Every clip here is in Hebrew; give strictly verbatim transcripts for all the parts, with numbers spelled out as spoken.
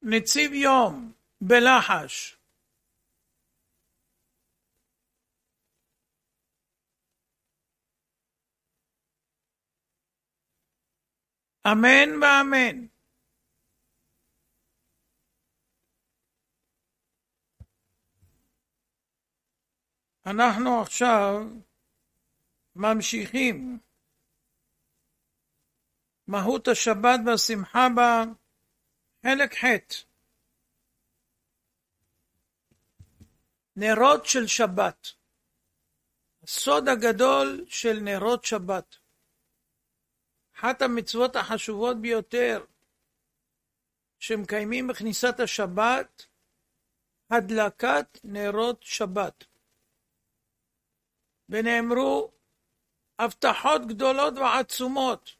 נציב יום בלחש. אמן ואמן. אנחנו עכשיו ממשיכים מהות השבת והשמחה בה, חלק ח'. נרות של שבת. הסוד הגדול של נרות שבת. אחת המצוות החשובות ביותר שמקיימים בכניסת השבת, הדלקת נרות שבת. ונאמרו הבטחות גדולות ועצומות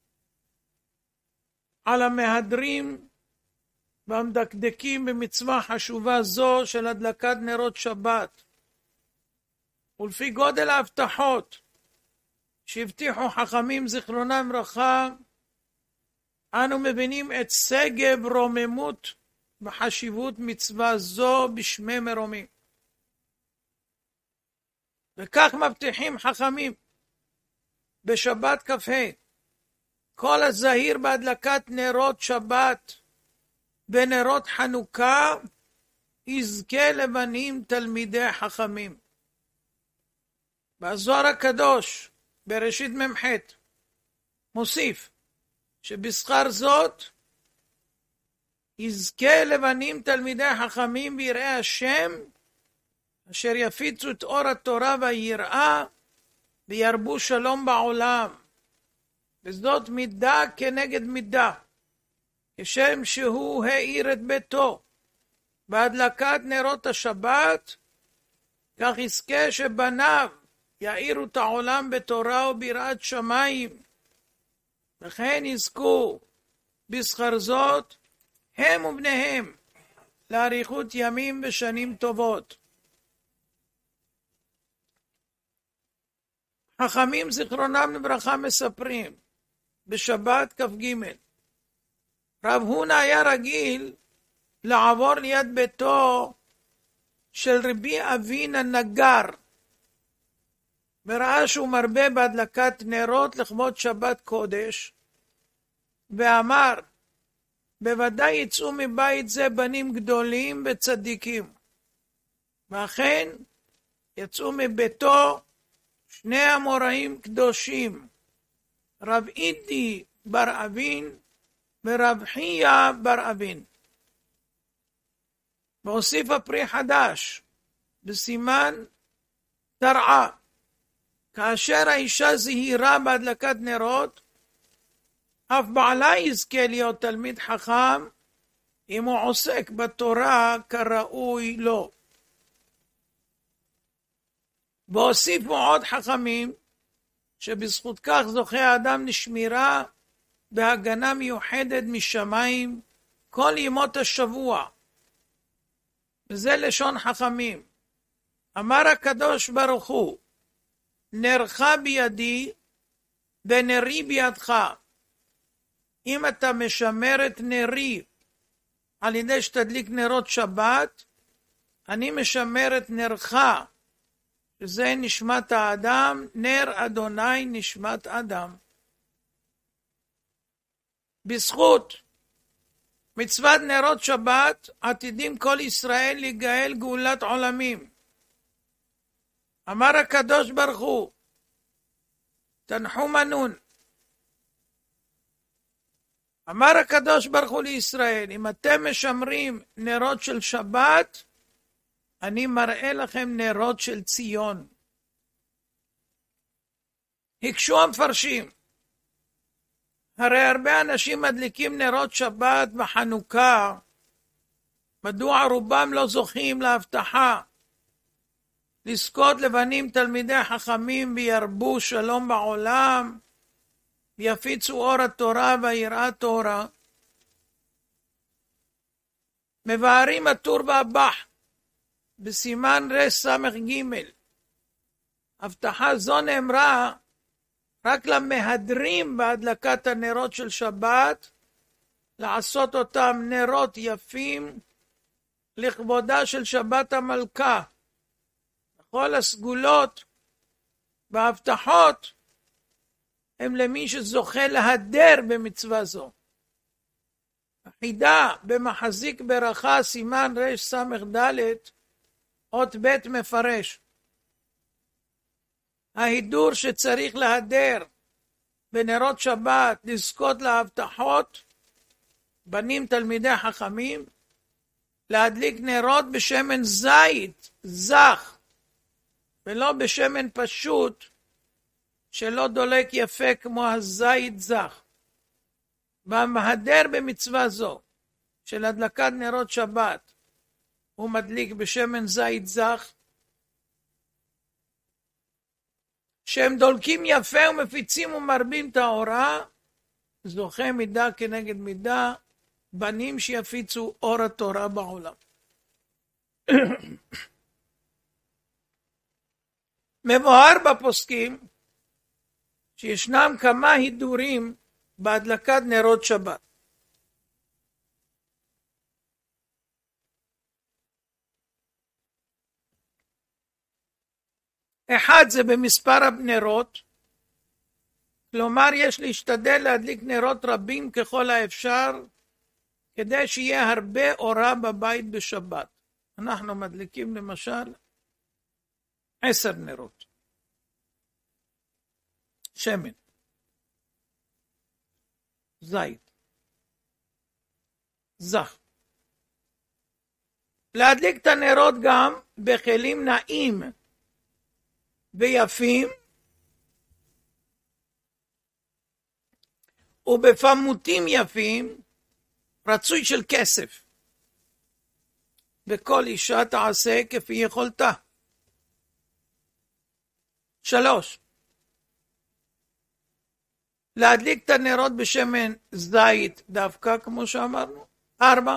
על המהדרים והמדקדקים במצווה חשובה זו של הדלקת נרות שבת. ולפי גודל ההבטחות שהבטיחו חכמים זיכרונם לברכה, אנו מבינים את סגב רוממות וחשיבות מצווה זו בשמי מרומים. וכך מבטיחים חכמים בשבת כ"ה, כל הזהיר בהדלקת נרות שבת ונרות חנוכה יזכה לבנים תלמידי חכמים. בזוהר הקדוש בראשית ממ"ח מוסיף שבשכר זאת יזכה לבנים תלמידי חכמים ויראי השם, אשר יפיצו את אור התורה והיראה וירבו שלום בעולם. וזאת מידה כנגד מידה, כשם שהוא האיר את ביתו בהדלקת נרות השבת, כך יזכה שבניו יאירו את העולם בתורה וביראת שמיים, וכן יזכו בשכר זאת הם ובניהם לאריכות ימים ושנים טובות. חכמים זיכרונם לברכה מספרים בשבת כ"ג, רב הונא היה רגיל לעבור ליד ביתו של רבי אבינה נגר, וראה שהוא מרבה בהדלקת נרות לכבוד שבת קודש, ואמר, בוודאי יצאו מבית זה בנים גדולים וצדיקים. ואכן יצאו מביתו שני אמוראים קדושים, רב אידי בר אבין ורב חייא בר אבין. והוסיף הפרי חדש בסימן תרעה, כאשר האישה זהירה בהדלקת נרות, אף בעלה יזכה להיות תלמיד חכם אם הוא עוסק בתורה כראוי לו. והוסיפו עוד חכמים שבזכות כך זוכה האדם לשמירה בהגנה מיוחדת משמיים כל ימות השבוע. וזה לשון חכמים. אמר הקדוש ברוך הוא, נרך בידי ונרי בידך. אם אתה משמר את נרי על ידי שתדליק נרות שבת, אני משמר את נרך, שזה נשמת האדם, נר אדוני נשמת אדם. בזכות מצוות נרות שבת עתידים כל ישראל להיגאל גאולת עולמים. אמר הקדוש ברוך הוא, תנחו מנון. אמר הקדוש ברוך הוא לישראל, אם אתם משמרים נרות של שבת, אני מראה לכם נרות של ציון. הקשו המפרשים, הרי הרבה אנשים מדליקים נרות שבת וחנוכה, מדוע רובם לא זוכים להבטחה לזכות לבנים תלמידי חכמים וירבו שלום בעולם, ויפיצו אור התורה ויראת תורה? מבארים הטור והבח בסימן רס סמך ג', הבטחה זו נאמרה רק למהדרים בהדלקת הנרות של שבת, לעשות אותם נרות יפים לכבודה של שבת המלכה. כל הסגולות וההבטחות הם למי שזוכה להדר במצווה זו. החידה במחזיק ברכה סימן רש סמך ד' אות ב' מפרש. ההידור שצריך להדר בנרות שבת לזכות להבטחות, בנים תלמידי חכמים, להדליק נרות בשמן זית זך, ולא בשמן פשוט שלא דולק יפה כמו הזית זך. והמהדר במצווה זו של הדלקת נרות שבת הוא מדליק בשמן זית זך, שהם דולקים יפה ומפיצים ומרבים את האורה, זוכה מידה כנגד מידה, בנים שיפיצו אור התורה בעולם. מבואר בפוסקים שישנם כמה הידורים בהדלקת נרות שבת. אחד זה במספר הנרות, כלומר יש להשתדל להדליק נרות רבים ככל האפשר, כדי שיהיה הרבה אורה בבית בשבת. אנחנו מדליקים למשל עשר נרות. שמן, זית, זך. להדליק את הנרות גם בכלים נעים ויפים, ובפמותים יפים, רצוי של כסף. וכל אישה תעשה כפי יכולתה. שלוש, להדליק את הנרות בשמן זית דווקא, כמו שאמרנו. ארבע,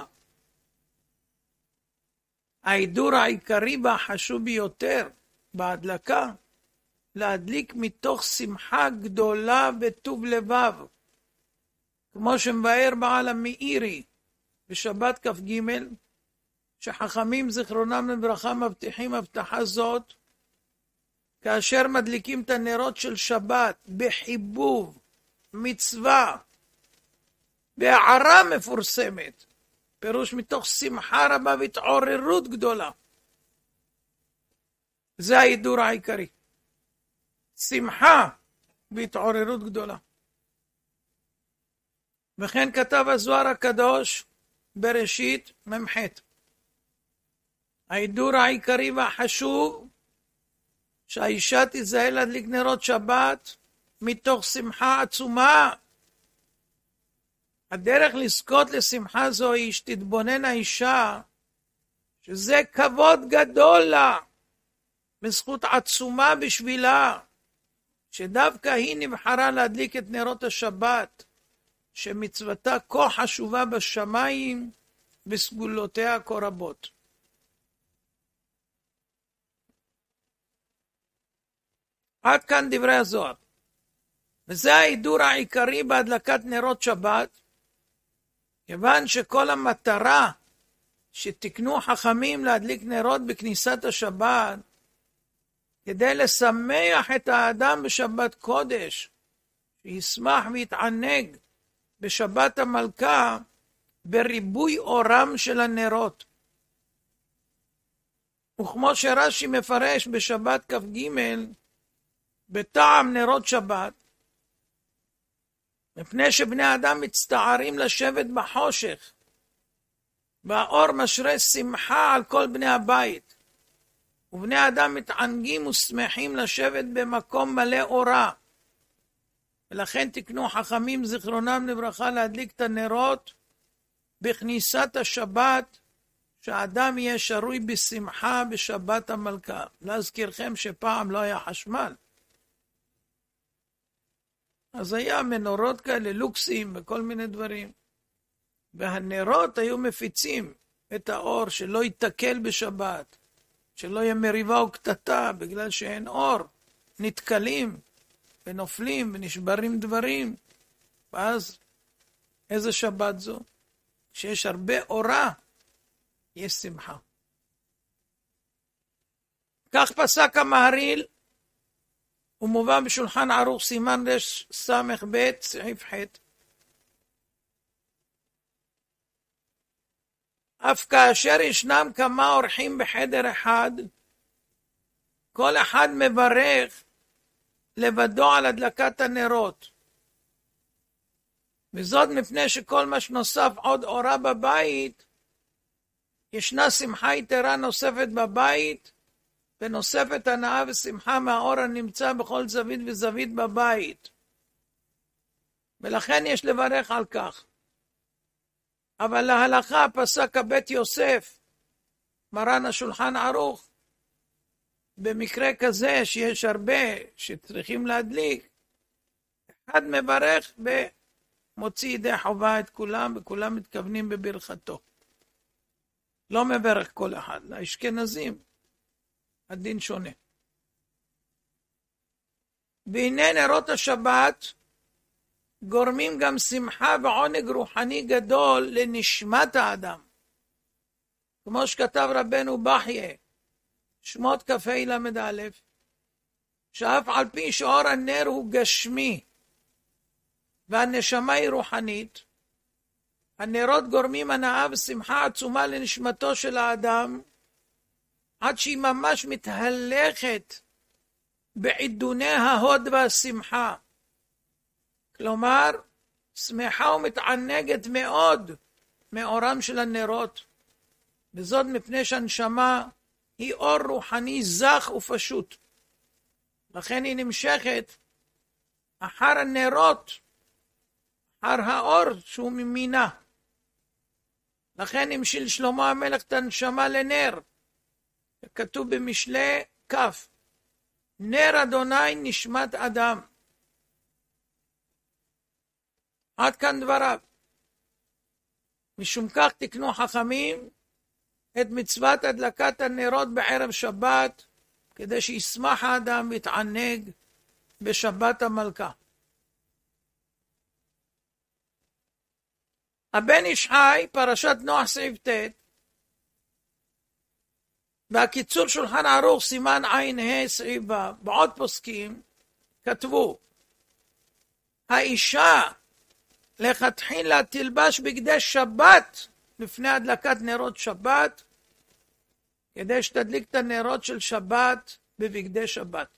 ההידור העיקרי והחשוב ביותר בהדלקה, להדליק מתוך שמחה גדולה וטוב לבב, כמו שמבאר בעל המאירי בשבת כ"ג, שחכמים זיכרונם לברכה מבטיחים הבטחה זאת, כאשר מדליקים את הנרות של שבת בחיבוב, מצווה, בהערה מפורסמת, פירוש מתוך שמחה רבה והתעוררות גדולה. זה ההידור העיקרי. שמחה והתעוררות גדולה. וכן כתב הזוהר הקדוש בראשית ממ"ח. ההידור העיקרי והחשוב שהאישה תיזהר להדליק נרות שבת מתוך שמחה עצומה. הדרך לזכות לשמחה זו היא שתתבונן האישה שזה כבוד גדול לה, בזכות עצומה בשבילה, שדווקא היא נבחרה להדליק את נרות השבת, שמצוותה כה חשובה בשמיים בסגולותיה כה רבות. עד כאן דברי הזוהר. וזה ההידור העיקרי בהדלקת נרות שבת, כיוון שכל המטרה שתקנו חכמים להדליק נרות בכניסת השבת, כדי לשמח את האדם בשבת קודש, שישמח ויתענג בשבת המלכה בריבוי אורם של הנרות. וכמו שרש"י מפרש בשבת כ"ג, בטעם נרות שבת, מפני שבני אדם מצטערים לשבת בחושך, והאור משרה שמחה על כל בני הבית, ובני אדם מתענגים ושמחים לשבת במקום מלא אורה. ולכן תקנו חכמים זיכרונם לברכה להדליק את הנרות בכניסת השבת, שהאדם יהיה שרוי בשמחה בשבת המלכה. להזכירכם שפעם לא היה חשמל, אז היה מנורות כאלה לוקסים וכל מיני דברים, והנרות היו מפיצים את האור שלא יתקל בשבת, שלא יהיה מריבה או קטטה, בגלל שאין אור, נתקלים ונופלים ונשברים דברים. ואז איזה שבת זו? שיש הרבה אורה, יש שמחה. כך פסק המהרי"ל, ומובא בשולחן ערוך סימן רש סמך ב' סעיף ח'. אף כאשר ישנם כמה אורחים בחדר אחד, כל אחד מברך לבדו על הדלקת הנרות. וזאת מפני שכל מה שנוסף עוד אורה בבית, ישנה שמחה יתרה נוספת בבית, ונוספת הנאה ושמחה מהאור הנמצא בכל זווית וזווית בבית. ולכן יש לברך על כך. אבל להלכה פסק הבית יוסף, מרן השולחן ערוך, במקרה כזה שיש הרבה שצריכים להדליק, אחד מברך ומוציא ידי חובה את כולם, וכולם מתכוונים בברכתו. לא מברך כל אחד, לאשכנזים הדין שונה. והנה נרות השבת גורמים גם שמחה ועונג רוחני גדול לנשמת האדם. כמו שכתב רבנו בחיה, שמות כ"ה למד א', שאף על פי שאור הנר הוא גשמי והנשמה היא רוחנית, הנרות גורמים הנאה ושמחה עצומה לנשמתו של האדם, עד שהיא ממש מתהלכת בעידוני ההוד והשמחה. כלומר, שמחה ומתענגת מאוד מאורם של הנרות, וזאת מפני שהנשמה היא אור רוחני זך ופשוט. לכן היא נמשכת אחר הנרות, אחר האור שהוא ממינה. לכן המשיל שלמה המלך את הנשמה לנר. כתוב במשלי כף, נר אדוני נשמת אדם. עד כאן דבריו. משום כך תקנו חכמים את מצוות הדלקת הנרות בערב שבת, כדי שישמח האדם ויתענג בשבת המלכה. הבן איש חי, פרשת נוח סעיף ט', והקיצור שולחן ערוך סימן עין ה' סעיף ו', בעוד פוסקים כתבו, האישה לכתחילה תלבש בגדי שבת לפני הדלקת נרות שבת, כדי שתדליק את הנרות של שבת בבגדי שבת.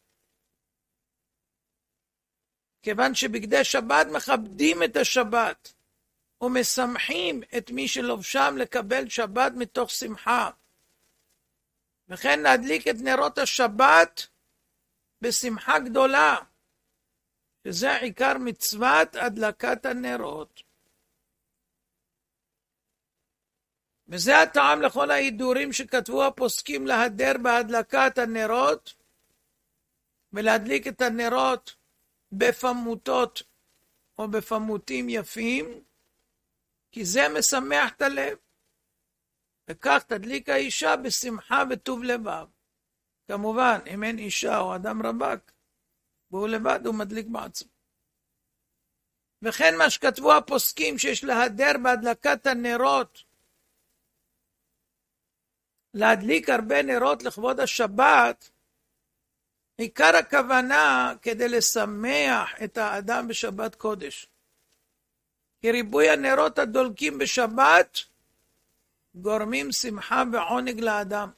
כיוון שבגדי שבת מכבדים את השבת ומשמחים את מי שלובשם לקבל שבת מתוך שמחה. וכן להדליק את נרות השבת בשמחה גדולה, שזה עיקר מצוות הדלקת הנרות. וזה הטעם לכל ההידורים שכתבו הפוסקים להדר בהדלקת הנרות, ולהדליק את הנרות בפמוטות או בפמוטים יפים, כי זה משמח את הלב. וכך תדליק האישה בשמחה וטוב לבב. כמובן, אם אין אישה או אדם רבק, והוא לבד הוא מדליק בעצמו. וכן מה שכתבו הפוסקים שיש להדר בהדלקת הנרות, להדליק הרבה נרות לכבוד השבת, עיקר הכוונה כדי לשמח את האדם בשבת קודש. כי ריבוי הנרות הדולקים בשבת גורמים שמחה ועונג לאדם.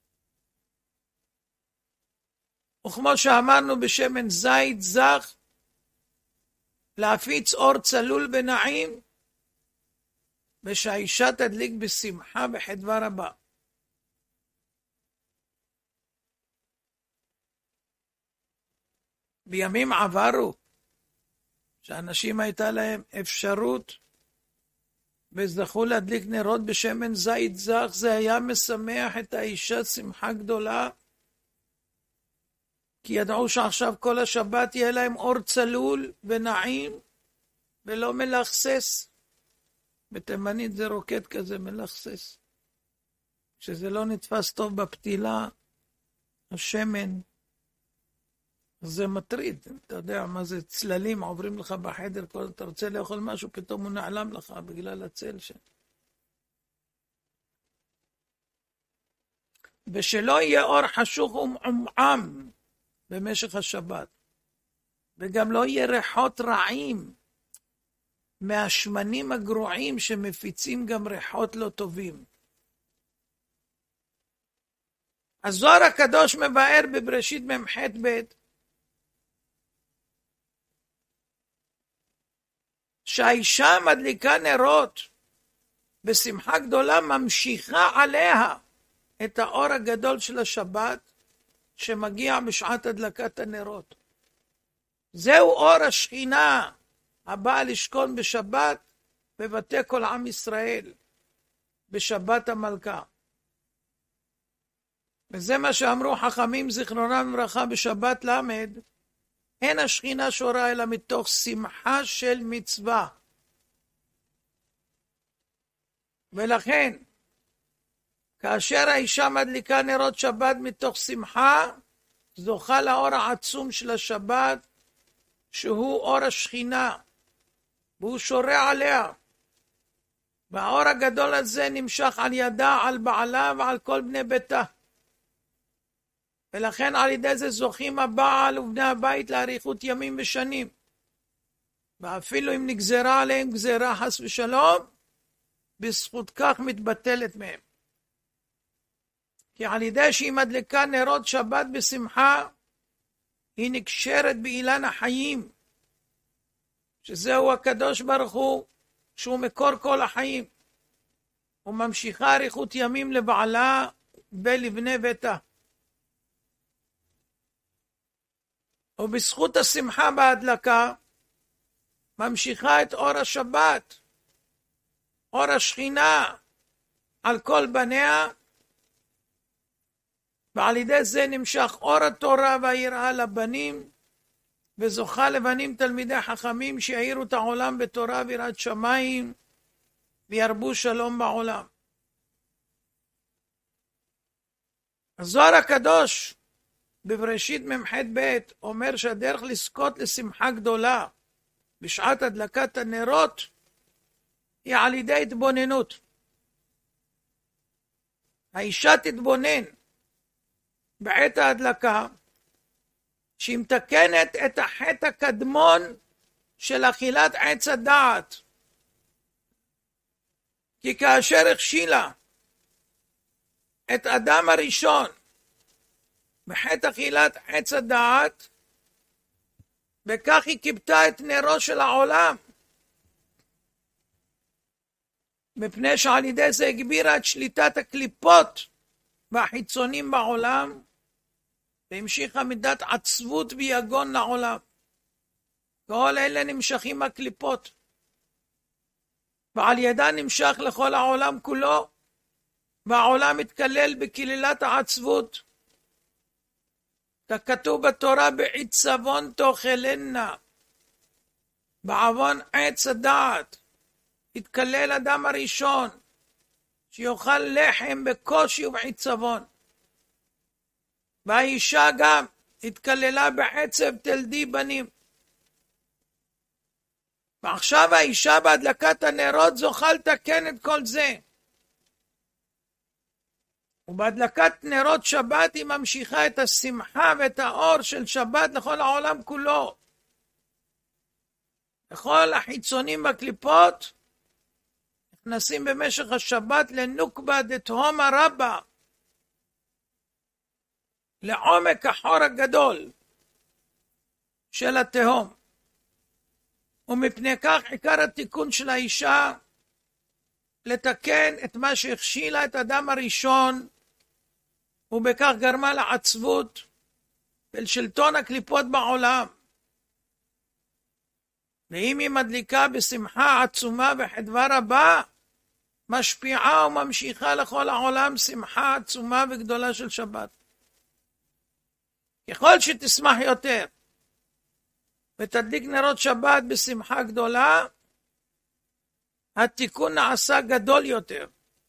וכמו שאמרנו בשמן זית זך, להפיץ אור צלול ונעים, ושהאישה תדליק בשמחה בחדווה רבה. בימים עברו, שאנשים הייתה להם אפשרות וזכו להדליק נרות בשמן זית זך, זה היה משמח את האישה שמחה גדולה, כי ידעו שעכשיו כל השבת יהיה להם אור צלול ונעים ולא מלחסס. בתימנית זה רוקד כזה מלחסס, שזה לא נתפס טוב בפתילה, השמן, זה מטריד. אתה יודע מה זה צללים עוברים לך בחדר, אתה רוצה לאכול משהו, פתאום הוא נעלם לך בגלל הצל שם. ושלא יהיה אור חשוך ומעומעם במשך השבת, וגם לא יהיה ריחות רעים מהשמנים הגרועים שמפיצים גם ריחות לא טובים. הזוהר הקדוש מבאר בבראשית מ"ח ב' שהאישה מדליקה נרות בשמחה גדולה, ממשיכה עליה את האור הגדול של השבת שמגיע בשעת הדלקת הנרות. זהו אור השכינה הבאה לשכון בשבת בבתי כל עם ישראל, בשבת המלכה. וזה מה שאמרו חכמים זיכרונם לברכה בשבת למד, אין השכינה שורה אלא מתוך שמחה של מצווה. ולכן, כאשר האישה מדליקה נרות שבת מתוך שמחה, זוכה לאור העצום של השבת, שהוא אור השכינה, והוא שורה עליה. והאור הגדול הזה נמשך על ידה, על בעלה ועל כל בני ביתה. ולכן על ידי זה זוכים הבעל ובני הבית לאריכות ימים ושנים. ואפילו אם נגזרה עליהם גזרה חס ושלום, בזכות כך מתבטלת מהם. כי על ידי שהיא מדליקה נרות שבת בשמחה, היא נקשרת באילן החיים, שזהו הקדוש ברוך הוא, שהוא מקור כל החיים, וממשיכה אריכות ימים לבעלה ולבני ביתה. ובזכות השמחה בהדלקה, ממשיכה את אור השבת, אור השכינה, על כל בניה, ועל ידי זה נמשך אור התורה והיראה לבנים, וזוכה לבנים תלמידי חכמים שיעירו את העולם בתורה ויראת שמיים, וירבו שלום בעולם. הזוהר הקדוש בבראשית מ"ח ב' אומר שהדרך לזכות לשמחה גדולה בשעת הדלקת הנרות היא על ידי התבוננות. האישה תתבונן בעת ההדלקה שהיא מתקנת את החטא הקדמון של אכילת עץ הדעת. כי כאשר הכשילה את אדם הראשון בחטא אכילת עץ הדעת, וכך היא כיבתה את נרו של העולם, מפני שעל ידי זה הגבירה את שליטת הקליפות והחיצונים בעולם, והמשיכה מידת עצבות ויגון לעולם. כל אלה נמשכים הקליפות, ועל ידה נמשך לכל העולם כולו, והעולם מתקלל בקללת העצבות. ככתוב בתורה, בעצבון תאכלנה, בעוון עץ הדעת התקלל אדם הראשון, שיאכל לחם בקושי ובעצבון. והאישה גם התקללה בעצב תלדי בנים. ועכשיו האישה בהדלקת הנרות זוכה לתקן את כל זה. ובהדלקת נרות שבת היא ממשיכה את השמחה ואת האור של שבת לכל העולם כולו. לכל החיצונים בקליפות נכנסים במשך השבת לנוקבה דתהום הרבה, לעומק החור הגדול של התהום. ומפני כך עיקר התיקון של האישה לתקן את מה שהכשילה את אדם הראשון, ובכך גרמה לעצבות ולשלטון הקליפות בעולם. ואם היא מדליקה בשמחה עצומה וחדווה רבה, משפיעה וממשיכה לכל העולם שמחה עצומה וגדולה של שבת. ככל שתשמח יותר ותדליק נרות שבת בשמחה גדולה, התיקון נעשה גדול יותר,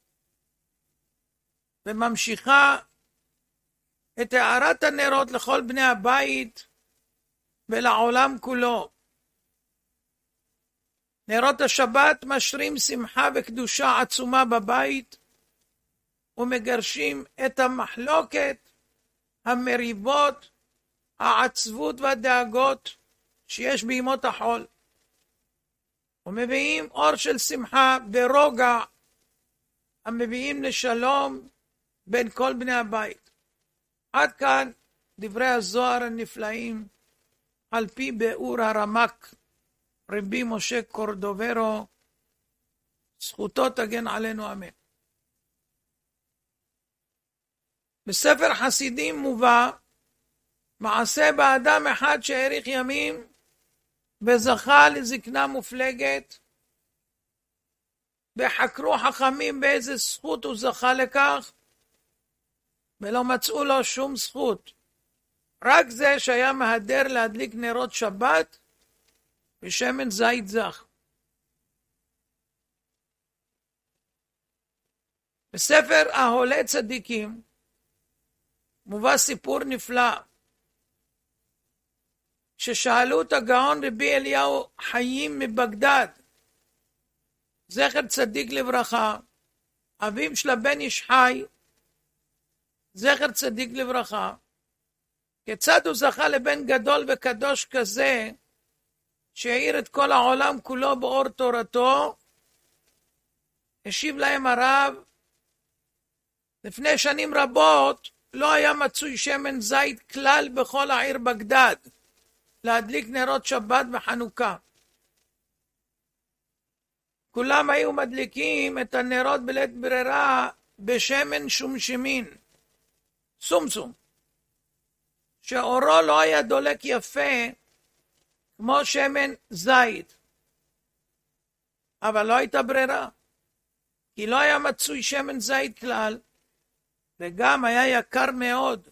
וממשיכה את הארת הנרות לכל בני הבית ולעולם כולו. נרות השבת משרים שמחה וקדושה עצומה בבית, ומגרשים את המחלוקת, המריבות, העצבות והדאגות שיש בימות החול, ומביאים אור של שמחה ורוגע, המביאים לשלום בין כל בני הבית. עד כאן דברי הזוהר הנפלאים, על פי ביאור הרמ"ק, רבי משה קורדוברו, זכותו תגן עלינו אמן. בספר חסידים מובא מעשה באדם אחד שהאריך ימים וזכה לזקנה מופלגת, וחקרו חכמים באיזה זכות הוא זכה לכך, ולא מצאו לו שום זכות, רק זה שהיה מהדר להדליק נרות שבת בשמן זית זך. בספר אהולי צדיקים מובא סיפור נפלא, ששאלו את הגאון רבי אליהו חיים מבגדד, זכר צדיק לברכה, אביו של הבן איש חי, זכר צדיק לברכה, כיצד הוא זכה לבן גדול וקדוש כזה, שהאיר את כל העולם כולו באור תורתו? השיב להם הרב, לפני שנים רבות לא היה מצוי שמן זית כלל בכל העיר בגדד, להדליק נרות שבת וחנוכה. כולם היו מדליקים את הנרות בלית ברירה בשמן שומשימין, סומסום, שאורו לא היה דולק יפה כמו שמן זית. אבל לא הייתה ברירה, כי לא היה מצוי שמן זית כלל, וגם היה יקר מאוד.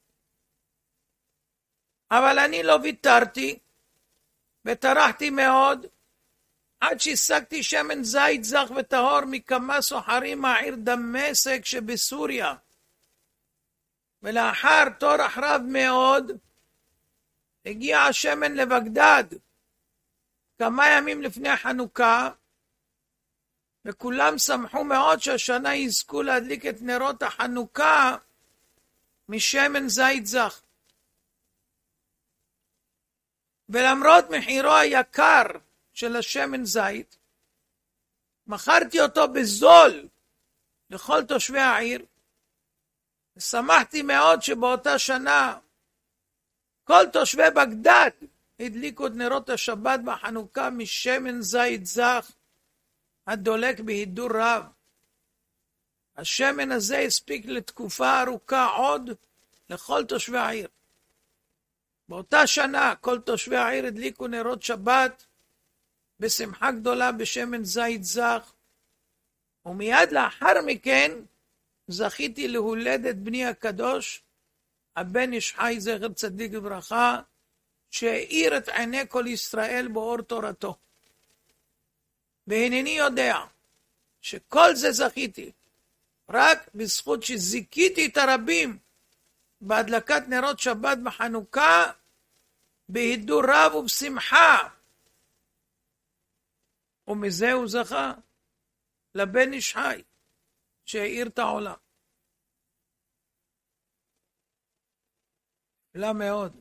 אבל אני לא ויתרתי, וטרחתי מאוד, עד שהשגתי שמן זית זך וטהור מכמה סוחרים מהעיר דמשק שבסוריה. ולאחר טורח רב מאוד, הגיע השמן לבגדד, כמה ימים לפני חנוכה, וכולם שמחו מאוד שהשנה יזכו להדליק את נרות החנוכה משמן זית זך. ולמרות מחירו היקר של השמן זית, מכרתי אותו בזול לכל תושבי העיר, ושמחתי מאוד שבאותה שנה כל תושבי בגדד הדליקו את נרות השבת בחנוכה משמן זית זך הדולק בהידור רב. השמן הזה הספיק לתקופה ארוכה עוד לכל תושבי העיר. באותה שנה כל תושבי העיר הדליקו נרות שבת בשמחה גדולה בשמן זית זך, ומיד לאחר מכן זכיתי להולדת בני הקדוש, הבן איש חי זכר צדיק לברכה, שהאיר את עיני כל ישראל באור תורתו. והנני יודע שכל זה זכיתי רק בזכות שזיכיתי את הרבים בהדלקת נרות שבת בחנוכה בהידור רב ובשמחה, ומזה הוא זכה לבן איש חי שהאיר את העולם. לא מאוד.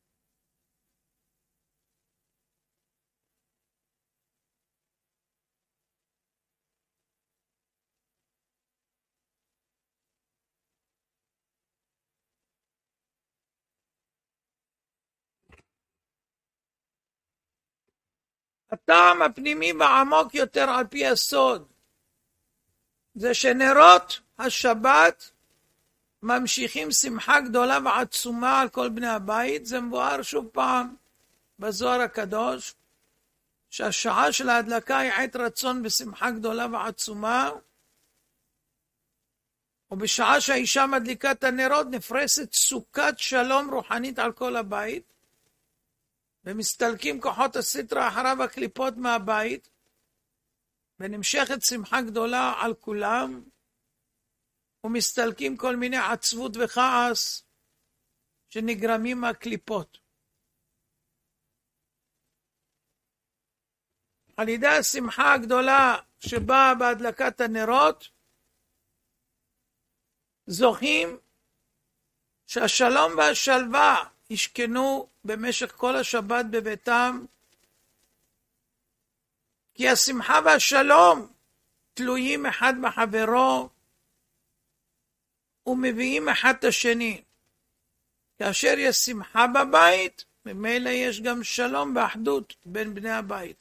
הטעם הפנימי והעמוק יותר על פי הסוד, זה שנרות השבת ממשיכים שמחה גדולה ועצומה על כל בני הבית. זה מבואר שוב פעם בזוהר הקדוש, שהשעה של ההדלקה היא עת רצון בשמחה גדולה ועצומה, ובשעה שהאישה מדליקה את הנרות נפרסת סוכת שלום רוחנית על כל הבית, ומסתלקים כוחות הסטרא אחריו הקליפות מהבית, ונמשכת שמחה גדולה על כולם, ומסתלקים כל מיני עצבות וכעס שנגרמים מהקליפות. על ידי השמחה הגדולה שבאה בהדלקת הנרות, זוכים שהשלום והשלווה ישכנו במשך כל השבת בביתם, כי השמחה והשלום תלויים אחד בחברו ומביאים אחד את השני. כאשר יש שמחה בבית, ממילא יש גם שלום ואחדות בין בני הבית.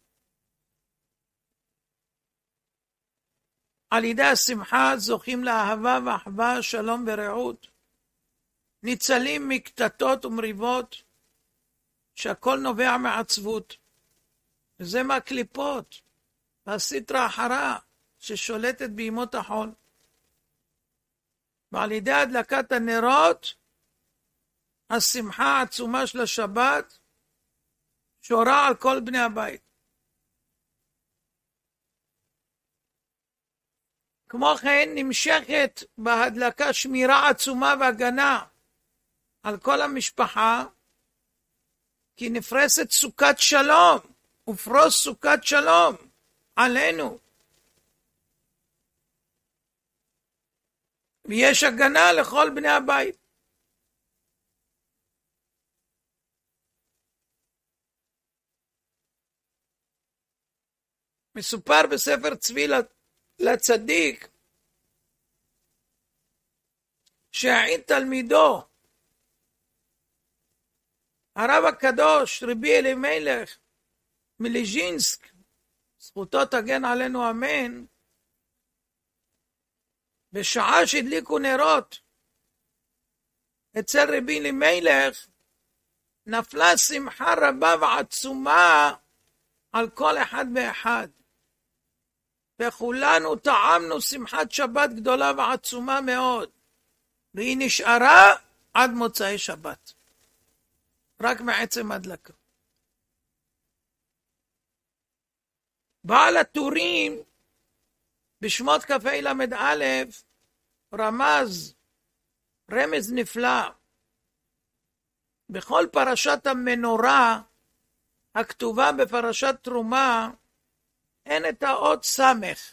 על ידי השמחה זוכים לאהבה ואחווה, שלום ורעות, ניצלים מקטטות ומריבות, שהכל נובע מעצבות. וזה מהקליפות והסטרה החרה ששולטת בימות החול. ועל ידי הדלקת הנרות, השמחה העצומה של השבת שורה על כל בני הבית. כמו כן נמשכת בהדלקה שמירה עצומה והגנה על כל המשפחה, כי נפרסת סוכת שלום, ופרוס סוכת שלום עלינו. ויש הגנה לכל בני הבית. מסופר בספר צבי לצדיק, שהעיד תלמידו, הרב הקדוש רבי אלימלך מליז'ינסק, זכותו תגן עלינו אמן, בשעה שהדליקו נרות אצל רבי אלימלך, נפלה שמחה רבה ועצומה על כל אחד ואחד, וכולנו טעמנו שמחת שבת גדולה ועצומה מאוד, והיא נשארה עד מוצאי שבת, רק מעצם הדלקה. בעל הטורים בשמות כ"ה למד א' רמז רמז נפלא. בכל פרשת המנורה הכתובה בפרשת תרומה אין את האות סמך,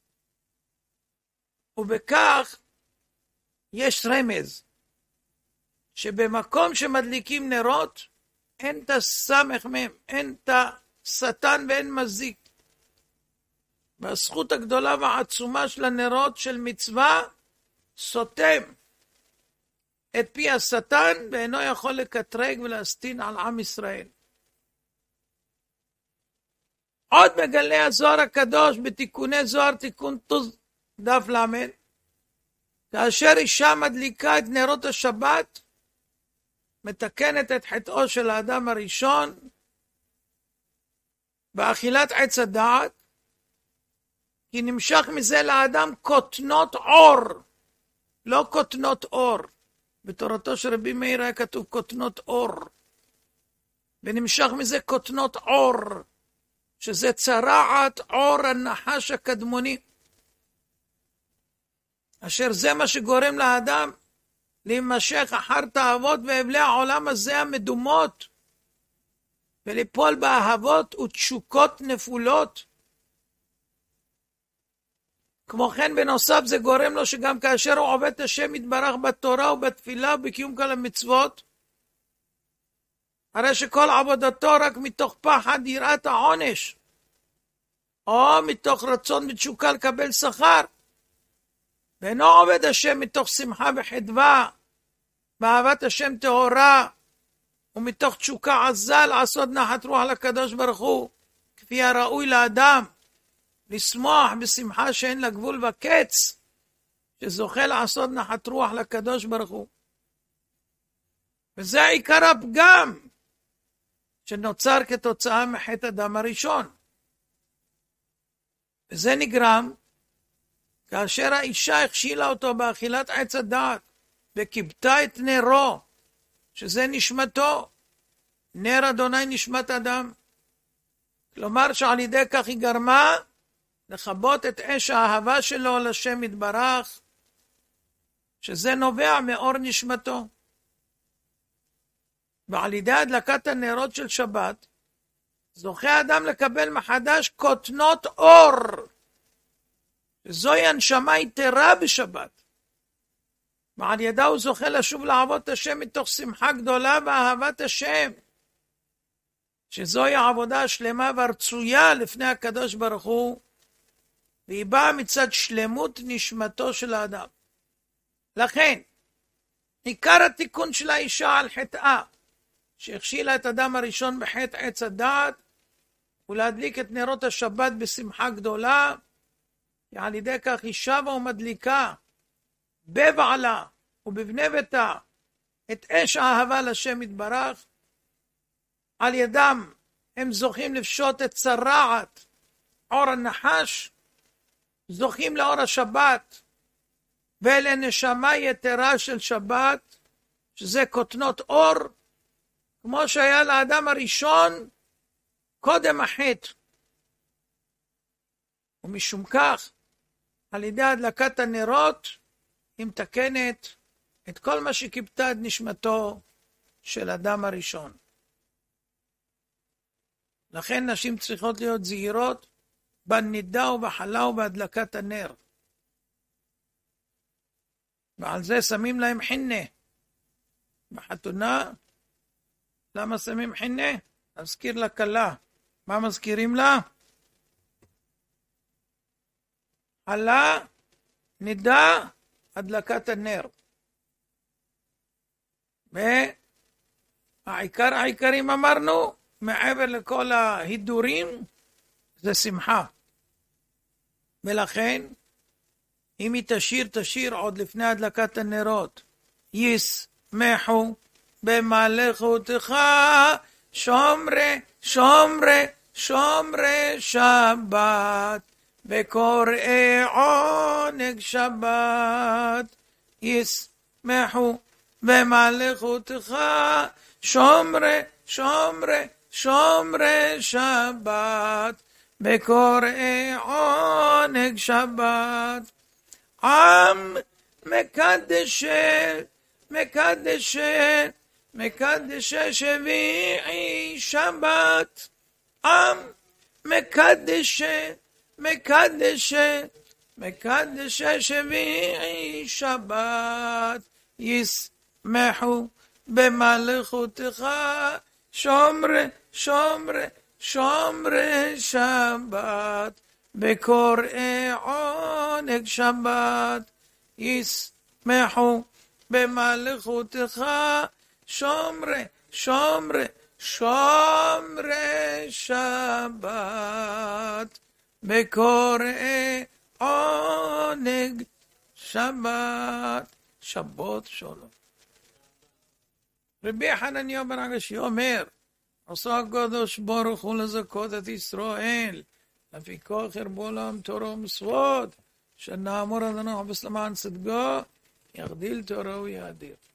ובכך יש רמז שבמקום שמדליקים נרות אין את הסמך מהם, אין את השטן ואין מזיק. והזכות הגדולה והעצומה של הנרות של מצווה סותם את פי השטן, ואינו יכול לקטרג ולהסטין על עם ישראל. עוד מגלה הזוהר הקדוש בתיקוני זוהר תיקון תוז דף למד, כאשר אישה מדליקה את נרות השבת, מתקנת את חטאו של האדם הראשון באכילת עץ הדעת, כי נמשך מזה לאדם כותנות אור, לא כותנות אור. בתורתו של רבי מאיר היה כתוב כותנות אור, ונמשך מזה כותנות אור, שזה צרעת אור הנחש הקדמוני, אשר זה מה שגורם לאדם להימשך אחר תאוות ואבלי העולם הזה המדומות, וליפול באהבות ותשוקות נפולות. כמו כן בנוסף זה גורם לו שגם כאשר הוא עובד את השם יתברך בתורה ובתפילה ובקיום כל המצוות, הרי שכל עבודתו רק מתוך פחד יראת העונש, או מתוך רצון ותשוקה לקבל שכר, ואינו עובד השם מתוך שמחה וחדווה, באהבת השם טהורה, ומתוך תשוקה עזה לעשות נחת רוח לקדוש ברוך הוא, כפי הראוי לאדם, לשמוח בשמחה שאין לה גבול וקץ, שזוכה לעשות נחת רוח לקדוש ברוך הוא. וזה עיקר הפגם שנוצר כתוצאה מחטא אדם הראשון. וזה נגרם כאשר האישה הכשילה אותו באכילת עץ הדעת, וכיבתה את נרו, שזה נשמתו, נר אדוני נשמת אדם. כלומר שעל ידי כך היא גרמה לכבות את אש האהבה שלו לשם יתברך, שזה נובע מאור נשמתו. ועל ידי הדלקת הנרות של שבת, זוכה האדם לקבל מחדש כותנות אור, שזוהי הנשמה יתרה בשבת, ועל ידה הוא זוכה לשוב לעבוד את השם מתוך שמחה גדולה ואהבת השם, שזוהי העבודה השלמה והרצויה לפני הקדוש ברוך הוא, והיא באה מצד שלמות נשמתו של האדם. לכן, עיקר התיקון של האישה על חטאה, שהכשילה את אדם הראשון בחטא עץ הדעת, ולהדליק את נרות השבת בשמחה גדולה, ועל ידי כך היא שבה ומדליקה בבעלה ובבני ביתה את אש האהבה לשם יתברך. על ידם הם זוכים לפשוט את צרעת אור הנחש, זוכים לאור השבת ולנשמה יתרה של שבת, שזה כותנות אור, כמו שהיה לאדם הראשון קודם החטא. ומשום כך, על ידי הדלקת הנרות, היא מתקנת את כל מה שכיבתה את נשמתו של אדם הראשון. לכן נשים צריכות להיות זהירות בנידה ובחלה ובהדלקת הנר. ועל זה שמים להם חיננה. בחתונה, למה שמים חיננה? להזכיר לכלה. מה מזכירים לה? חלה, נידה, הדלקת הנר. והעיקר העיקרים אמרנו, מעבר לכל ההידורים, זה שמחה. ולכן, אם היא תשיר, תשיר עוד לפני הדלקת הנרות. ישמחו במלכותך, שומרי, שומרי, שומרי שבת, וקוראי עונג שבת. ישמחו במלכותך, שומרי, שומרי, שומרי שבת, בקוראי עונג שבת. עם מקדשי, מקדשי, מקדשי שביעי שבת. עם מקדשי, מקדשי, מקדשי שביעי שבת. ישמחו במלכותך, שומרי, שומרי, שומרי שבת, בקוראי עונג שבת. ישמחו במלכותך, שומרי, שומרי, שומרי שבת, בקוראי עונג שבת. שבת שלום. רבי חנניה בן עקשיא אומר, עשה הקדוש ברוך הוא לזכות את ישראל, לפיכך ירבו להם תורה ומצוות, שנאמר אדוני בסלמן צדקו, יגדיל תורה ויאדיר.